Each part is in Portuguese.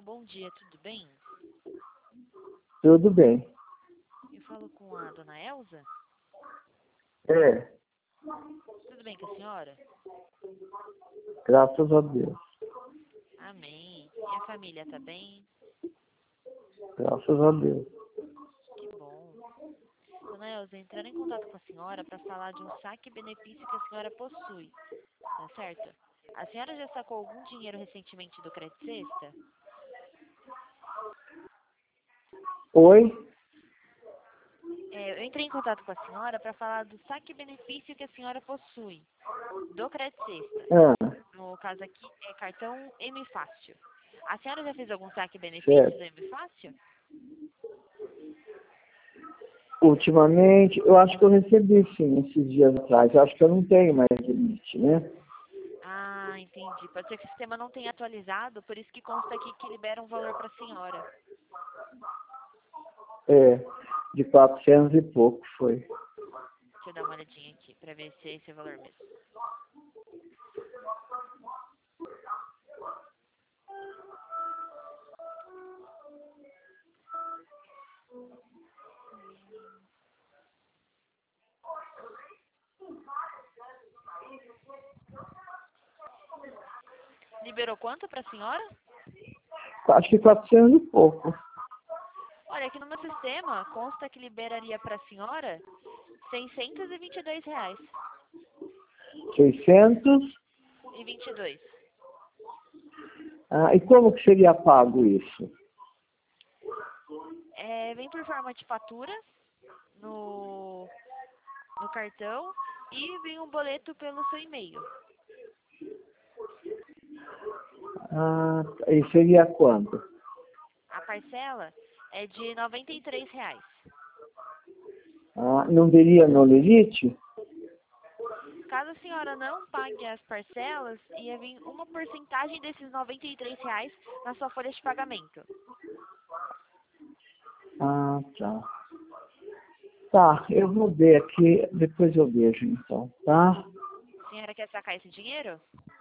bom dia, tudo bem? Tudo bem. Eu falo com a dona Elza. É, Tudo bem com a senhora? graças a Deus. Amém. E a família tá bem? Graças a Deus. Que bom. Dona Elza, entrando em contato com a senhora para falar de um saque benefício que a senhora possui, tá certo? A senhora já sacou algum dinheiro recentemente do Crédito Sexta? Oi? Eu entrei em contato com a senhora para falar do saque benefício que a senhora possui do Crédito Sexta. Ah, No caso aqui é cartão M Fácil. A senhora já fez algum saque benefício certo. do M Fácil? Ultimamente, eu acho que eu recebi sim, esses dias atrás. Eu acho que eu não tenho mais limite, né? Ah, entendi. Pode ser que o sistema não tenha atualizado, por isso que consta aqui que libera um valor para a senhora. É, de 400 e pouco foi. Deixa eu dar uma olhadinha aqui para ver se é esse o valor mesmo. Liberou quanto para a senhora? Acho que 400 e pouco. Olha, aqui no meu sistema consta que liberaria para a senhora R$ 622. 600. E 22. Ah, e como que seria pago isso? Vem por forma de fatura no cartão e vem um boleto pelo seu e-mail. Ah, e seria quanto? A parcela é de R$ 93. Ah, não veria no limite? Caso a senhora não pague as parcelas, ia vir uma porcentagem desses R$ 93 na sua folha de pagamento. Ah, tá. Tá, eu vou ver aqui, depois eu vejo então, tá? A senhora quer sacar esse dinheiro?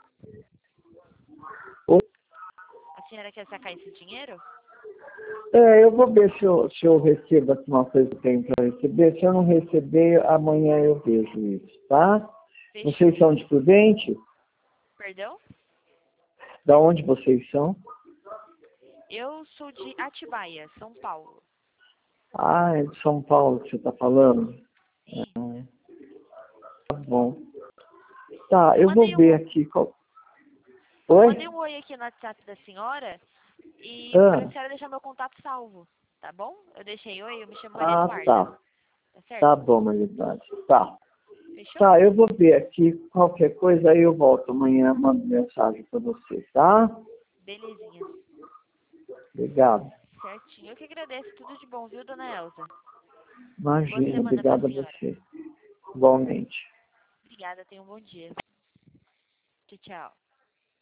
Oi? A senhora quer sacar esse dinheiro? É, eu vou ver se eu recebo aqui uma coisa que eu tenho para receber. Se eu não receber, amanhã eu vejo isso, tá? Fechou. Vocês são de Prudente? Perdão? Da onde vocês são? Eu sou de Atibaia, São Paulo. Ah, é de São Paulo que você está falando? Isso. Ah, tá bom. Tá, Eu eu vou mandei ver um, aqui. eu Oi? mandei um oi aqui no WhatsApp da senhora e para a Ah, senhora deixar meu contato salvo, tá bom? Eu deixei oi, eu me chamo Maria ah, Eduarda, tá. tá Tá certo? bom, Maridade. Tá. Fechou? Tá, eu vou ver aqui. Qualquer coisa aí eu volto amanhã, mando mensagem para você, tá? Belezinha. Obrigado. Certinho. Eu que agradeço. Tudo de bom, viu, dona Elza? Boa Imagina, semana pra obrigado a senhora. você. Igualmente. Obrigada, tenha um bom dia. Tchau, tchau.